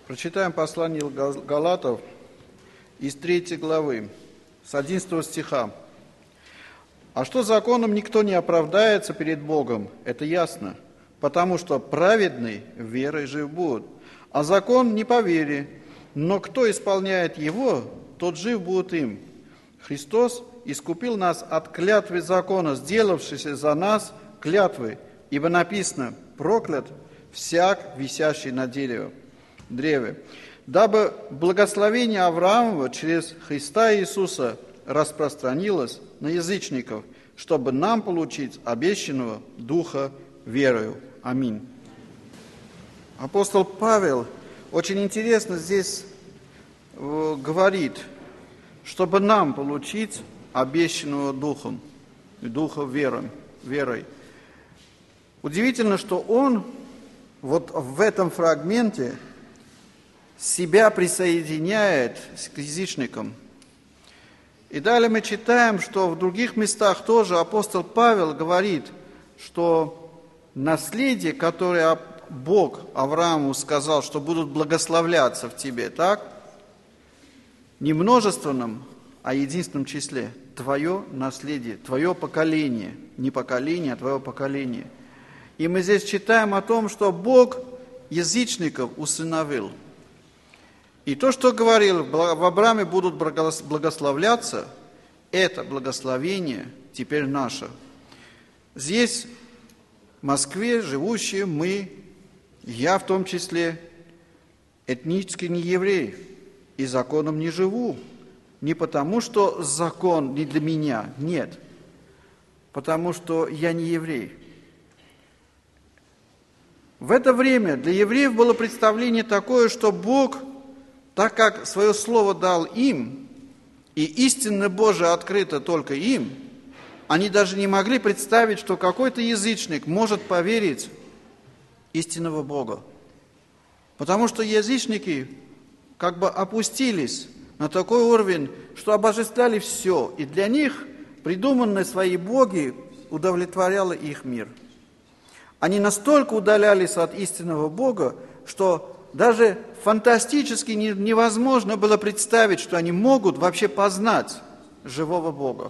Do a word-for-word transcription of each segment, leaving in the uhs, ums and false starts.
Прочитаем послание Галатов из третьей главы, с одиннадцатого стиха. «А что законом никто не оправдается перед Богом, это ясно, потому что праведный верой жив будет. А закон не по вере, но кто исполняет его, тот жив будет им. Христос искупил нас от клятвы закона, сделавшись за нас клятвой, ибо написано: проклят всяк, висящий на дереве, древе, дабы благословение Авраамова через Христа Иисуса распространилось на язычников, чтобы нам получить обещанного Духа верою». Аминь. Апостол Павел очень интересно здесь говорит, чтобы нам получить обещанного Духом, Духа верой, верой. Удивительно, что он вот в этом фрагменте себя присоединяет к язычникам. И далее мы читаем, что в других местах тоже апостол Павел говорит, что наследие, которое Бог Аврааму сказал, что будут благословляться в тебе, так? Не множественном, а единственном числе. Твое наследие, твое поколение. Не поколение, а твое поколение. И мы здесь читаем о том, что Бог язычников усыновил. И то, что говорил, в Аврааме будут благословляться, это благословение теперь наше. Здесь, в Москве, живущие мы, я в том числе, этнически не еврей, и законом не живу. Не потому, что закон не для меня, нет. Потому что я не еврей. В это время для евреев было представление такое, что Бог, так как свое слово дал им, и истина Божия открыта только им, они даже не могли представить, что какой-то язычник может поверить в истинного Бога. Потому что язычники как бы опустились на такой уровень, что обожествляли все, и для них придуманные свои боги удовлетворяло их мир. Они настолько удалялись от истинного Бога, что даже фантастически невозможно было представить, что они могут вообще познать живого Бога.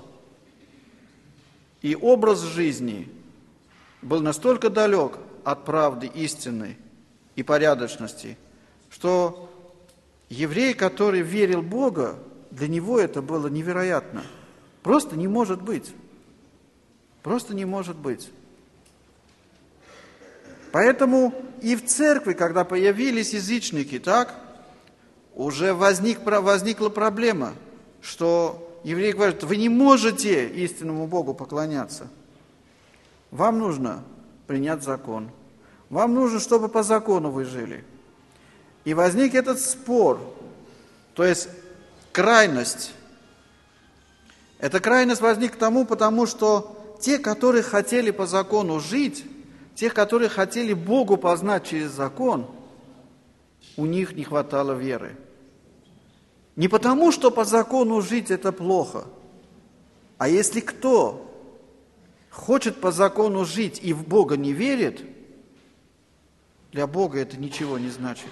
И образ жизни был настолько далек от правды истинной и порядочности, что еврей, который верил в Бога, для него это было невероятно. Просто не может быть. Просто не может быть. Поэтому и в церкви, когда появились язычники, так, уже возник, возникла проблема, что евреи говорят: вы не можете истинному Богу поклоняться. Вам нужно принять закон. Вам нужно, чтобы по закону вы жили. И возник этот спор, то есть крайность. Эта крайность возникла тому, потому что те, которые хотели по закону жить, тех, которые хотели Богу познать через закон, у них не хватало веры. Не потому, что по закону жить это плохо, а если кто хочет по закону жить и в Бога не верит, для Бога это ничего не значит.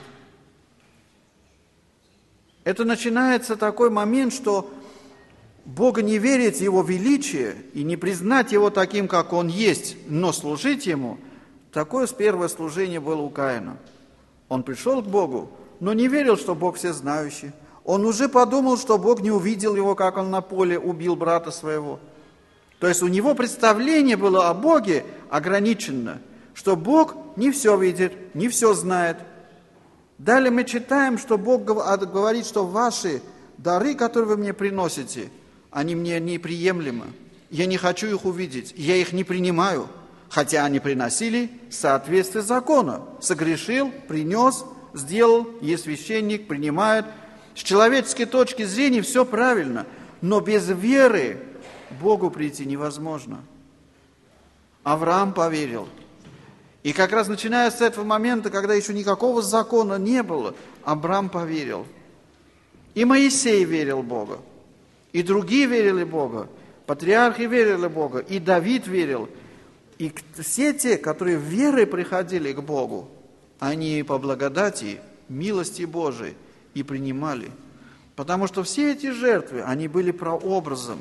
Это начинается такой момент, что Бога не верить в Его величие и не признать Его таким, как Он есть, но служить Ему. Такое первое служение было у Каина. Он пришел к Богу, но не верил, что Бог всезнающий. Он уже подумал, что Бог не увидел его, как он на поле убил брата своего. То есть у него представление было о Боге ограничено, что Бог не все видит, не все знает. Далее мы читаем, что Бог говорит, что ваши дары, которые вы мне приносите, они мне неприемлемы. Я не хочу их увидеть, я их не принимаю. Хотя они приносили в соответствии с законом. Согрешил, принес, сделал, есть священник, принимает. С человеческой точки зрения все правильно, но без веры к Богу прийти невозможно. Авраам поверил. И как раз начиная с этого момента, когда еще никакого закона не было, Авраам поверил. И Моисей верил в Бога, и другие верили в Бога, патриархи верили в Бога, и Давид верил. И все те, которые верой приходили к Богу, они по благодати милости Божией и принимали. Потому что все эти жертвы, они были прообразом.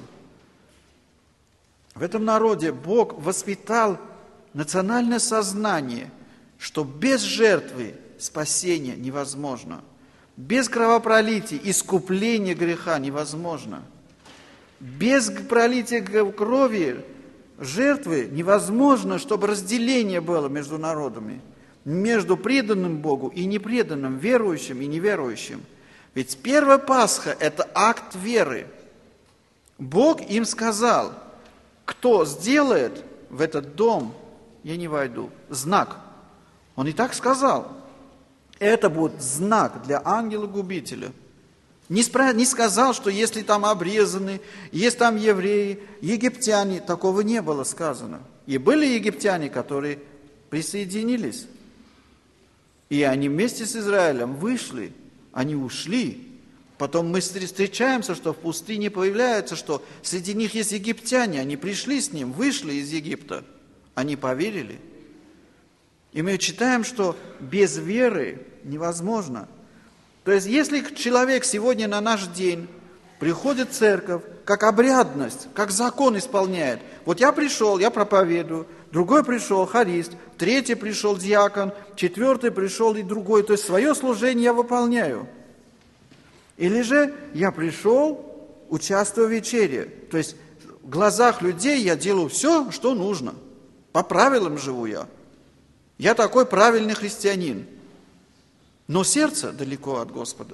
В этом народе Бог воспитал национальное сознание, что без жертвы спасение невозможно. Без кровопролития, искупления греха невозможно. Без пролития крови, жертвы невозможно, чтобы разделение было между народами, между преданным Богу и непреданным, верующим и неверующим. Ведь первая Пасха – это акт веры. Бог им сказал, кто сделает в этот дом, я не войду. Знак. Он и так сказал. Это будет знак для ангела-губителя. Не, спра- не сказал, что если там обрезаны, есть там евреи, египтяне, такого не было сказано. И были египтяне, которые присоединились. И они вместе с Израилем вышли, они ушли. Потом мы встречаемся, что в пустыне появляется, что среди них есть египтяне, они пришли с ним, вышли из Египта, они поверили. И мы читаем, что без веры невозможно. То есть, если человек сегодня на наш день приходит в церковь, как обрядность, как закон исполняет. Вот я пришел, я проповедую, другой пришел, хорист, третий пришел, диакон, четвертый пришел и другой. То есть, свое служение я выполняю. Или же я пришел, участвую в вечере. То есть, в глазах людей я делаю все, что нужно. По правилам живу я. Я такой правильный христианин. Но сердце далеко от Господа.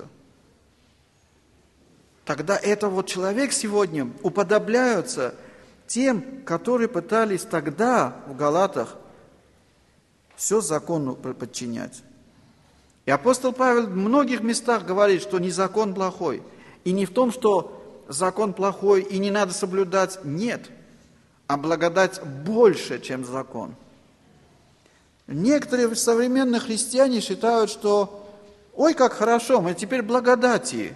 Тогда это вот человек сегодня уподобляется тем, которые пытались тогда в Галатах все закону подчинять. И апостол Павел в многих местах говорит, что не закон плохой. И не в том, что закон плохой и не надо соблюдать. Нет. А благодать больше, чем закон. Некоторые современные христиане считают, что ой, как хорошо, мы теперь благодати.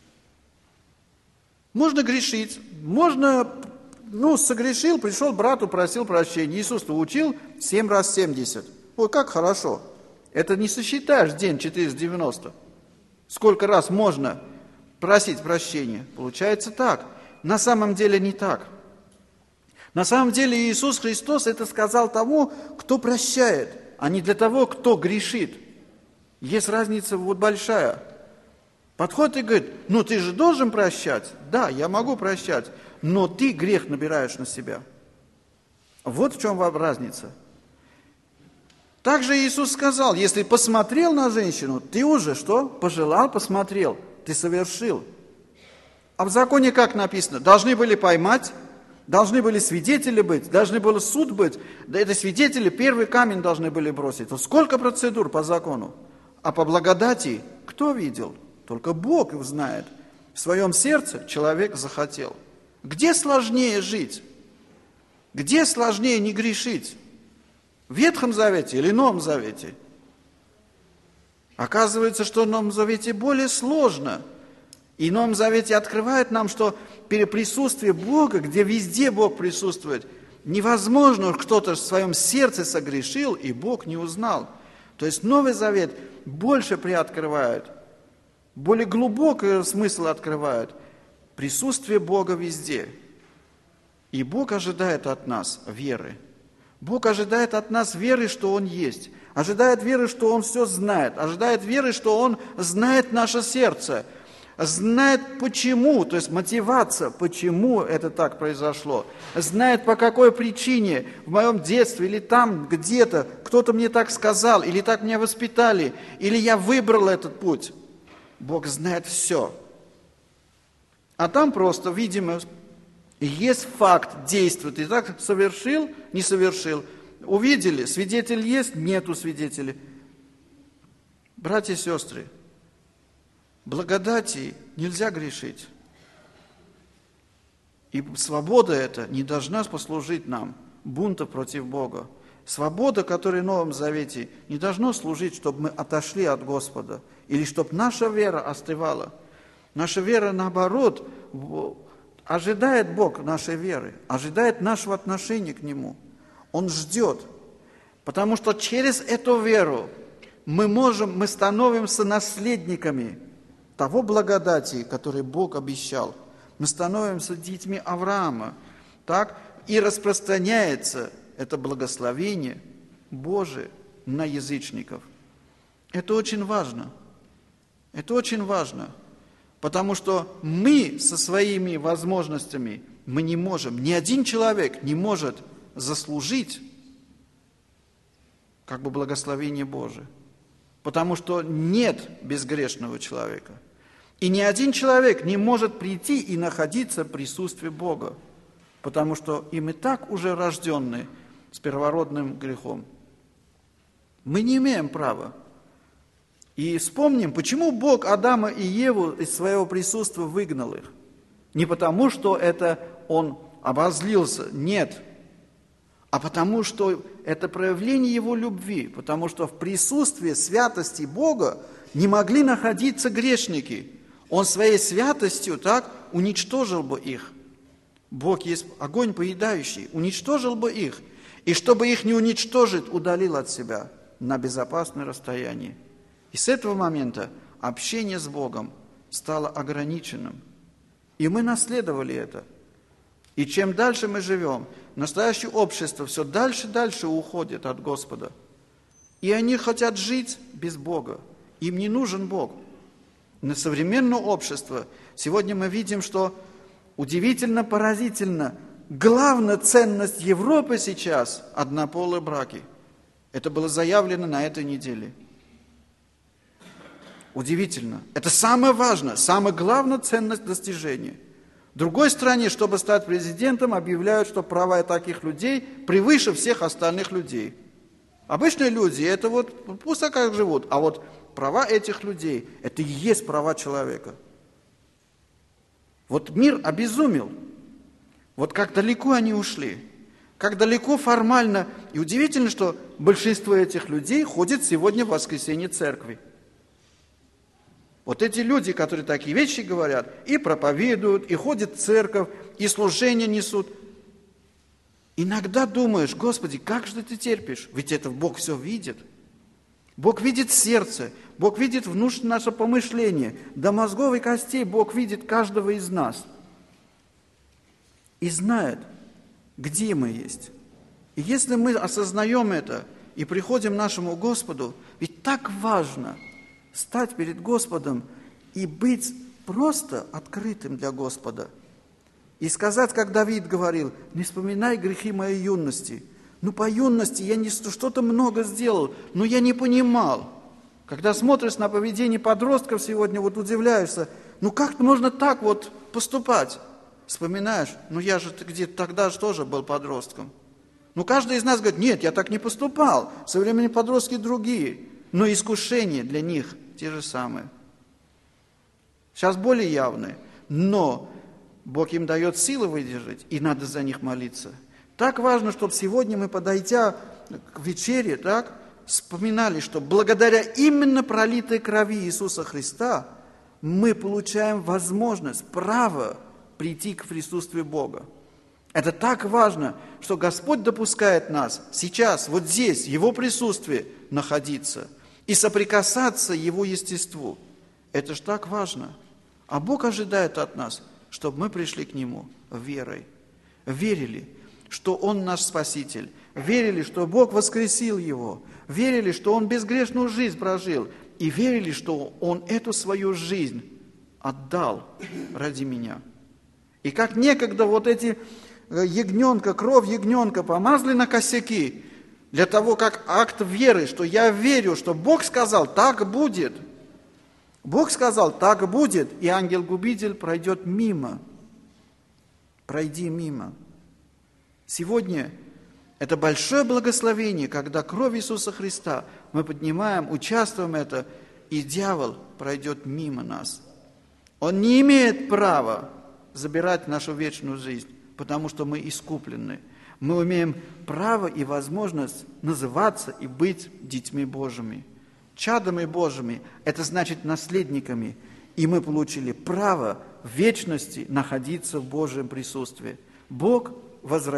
Можно грешить, можно, ну, согрешил, пришел брату, просил прощения. Иисус-то учил семь раз семьдесят. Ой, как хорошо. Это не сосчитаешь день четыреста девяносто. Сколько раз можно просить прощения? Получается так. На самом деле не так. На самом деле Иисус Христос это сказал тому, кто прощает, а не для того, кто грешит. Есть разница вот большая. Подходит и говорит, ну ты же должен прощать. Да, я могу прощать, но ты грех набираешь на себя. Вот в чем разница. Также Иисус сказал, если посмотрел на женщину, ты уже что? Пожелал, посмотрел, ты совершил. А в законе как написано? Должны были поймать, должны были свидетели быть, должны был суд быть. Да это свидетели первый камень должны были бросить. Вот сколько процедур по закону. А по благодати кто видел? Только Бог знает. В своем сердце человек захотел. Где сложнее жить? Где сложнее не грешить? В Ветхом Завете или Новом Завете? Оказывается, что в Новом Завете более сложно. И в Новом Завете открывает нам, что присутствие Бога, где везде Бог присутствует, невозможно, кто-то в своем сердце согрешил, и Бог не узнал. То есть Новый Завет больше приоткрывает, более глубокий смысл открывает. Присутствие Бога везде. И Бог ожидает от нас веры. Бог ожидает от нас веры, что Он есть. Ожидает веры, что Он все знает. Ожидает веры, что Он знает наше сердце. Знает почему, то есть мотивация, почему это так произошло. Знает по какой причине в моем детстве или там где-то кто-то мне так сказал, или так меня воспитали, или я выбрал этот путь. Бог знает все. А там просто, видимо, есть факт, действует. И так совершил, не совершил. Увидели, свидетель есть, нету свидетелей. Братья и сестры, благодати нельзя грешить. И свобода эта не должна послужить нам бунта против Бога. Свобода, которая в Новом Завете, не должна служить, чтобы мы отошли от Господа, или чтобы наша вера остывала. Наша вера, наоборот, ожидает Бог нашей веры, ожидает нашего отношения к Нему. Он ждет, потому что через эту веру мы можем, мы становимся наследниками того благодати, который Бог обещал. Мы становимся детьми Авраама, так? И распространяется это благословение Божие на язычников. Это очень важно. Это очень важно, потому что мы со своими возможностями, мы не можем, ни один человек не может заслужить как бы благословение Божие, потому что нет безгрешного человека. И ни один человек не может прийти и находиться в присутствии Бога, потому что им и так уже рожденные с первородным грехом. Мы не имеем права. И вспомним, почему Бог Адама и Еву из своего присутствия выгнал их. Не потому, что это Он обозлился, нет, а потому, что это проявление Его любви, потому что в присутствии святости Бога не могли находиться грешники. Он своей святостью так уничтожил бы их. Бог есть огонь поедающий, уничтожил бы их. И чтобы их не уничтожить, удалил от себя на безопасное расстояние. И с этого момента общение с Богом стало ограниченным. И мы наследовали это. И чем дальше мы живем, настоящее общество все дальше и дальше уходит от Господа. И они хотят жить без Бога. Им не нужен Бог. На современное общество сегодня мы видим, что удивительно, поразительно, главная ценность Европы сейчас – однополые браки. Это было заявлено на этой неделе. Удивительно. Это самое важное, самая главная ценность достижения. В другой стране, чтобы стать президентом, объявляют, что права таких людей превыше всех остальных людей. Обычные люди, это вот пусть как живут, а вот права этих людей, это и есть права человека. Вот мир обезумел. Вот как далеко они ушли. Как далеко формально. И удивительно, что большинство этих людей ходит сегодня в воскресенье церкви. Вот эти люди, которые такие вещи говорят, и проповедуют, и ходят в церковь, и служения несут. Иногда думаешь, Господи, как же ты терпишь? Ведь это Бог все видит. Бог видит сердце, Бог видит внутреннее наше помышление. До мозгов и костей Бог видит каждого из нас. И знает, где мы есть. И если мы осознаем это и приходим к нашему Господу, ведь так важно стать перед Господом и быть просто открытым для Господа. И сказать, как Давид говорил, не вспоминай грехи моей юности. Ну, по юности я не, что-то много сделал, но я не понимал. Когда смотришь на поведение подростков сегодня, вот удивляешься, ну как можно так вот поступать? Вспоминаешь, ну я же где-то тогда же тоже был подростком. Ну каждый из нас говорит, нет, я так не поступал. Современные подростки другие. Но искушения для них те же самые. Сейчас более явные. Но Бог им дает силы выдержать, и надо за них молиться. Так важно, чтобы сегодня мы, подойдя к вечере, так, вспоминали, что благодаря именно пролитой крови Иисуса Христа мы получаем возможность, право прийти к присутствию Бога. Это так важно, что Господь допускает нас сейчас, вот здесь, в Его присутствии находиться и соприкасаться Его естеству. Это же так важно. А Бог ожидает от нас, чтобы мы пришли к Нему верой. Верили, что Он наш Спаситель. Верили, что Бог воскресил Его. Верили, что Он безгрешную жизнь прожил. И верили, что Он эту свою жизнь отдал ради меня. И как некогда вот эти ягненка, кровь ягненка помазали на косяки, для того, как акт веры, что я верю, что Бог сказал, так будет. Бог сказал, так будет, и ангел-губитель пройдет мимо. Пройди мимо. Сегодня это большое благословение, когда кровь Иисуса Христа мы поднимаем, участвуем в этом, и дьявол пройдет мимо нас. Он не имеет права забирать нашу вечную жизнь, потому что мы искуплены. Мы имеем право и возможность называться и быть детьми Божьими. Чадами Божьими, это значит наследниками. И мы получили право в вечности находиться в Божьем присутствии. Бог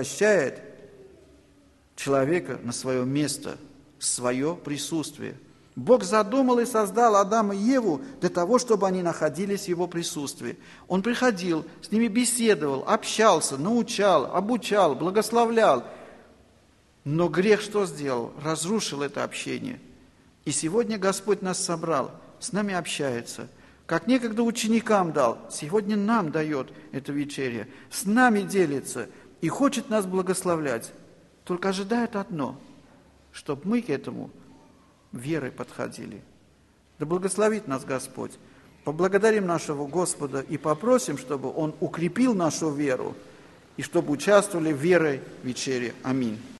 возвращает человека на свое место, свое присутствие. Бог задумал и создал Адама и Еву для того, чтобы они находились в Его присутствии. Он приходил, с ними беседовал, общался, научал, обучал, благословлял. Но грех что сделал? Разрушил это общение. И сегодня Господь нас собрал, с нами общается. Как некогда ученикам дал, сегодня нам дает эту вечерю. С нами делится и хочет нас благословлять. Только ожидает одно, чтобы мы к этому верой подходили. Да благословит нас Господь. Поблагодарим нашего Господа и попросим, чтобы Он укрепил нашу веру и чтобы участвовали в верой в вечере. Аминь.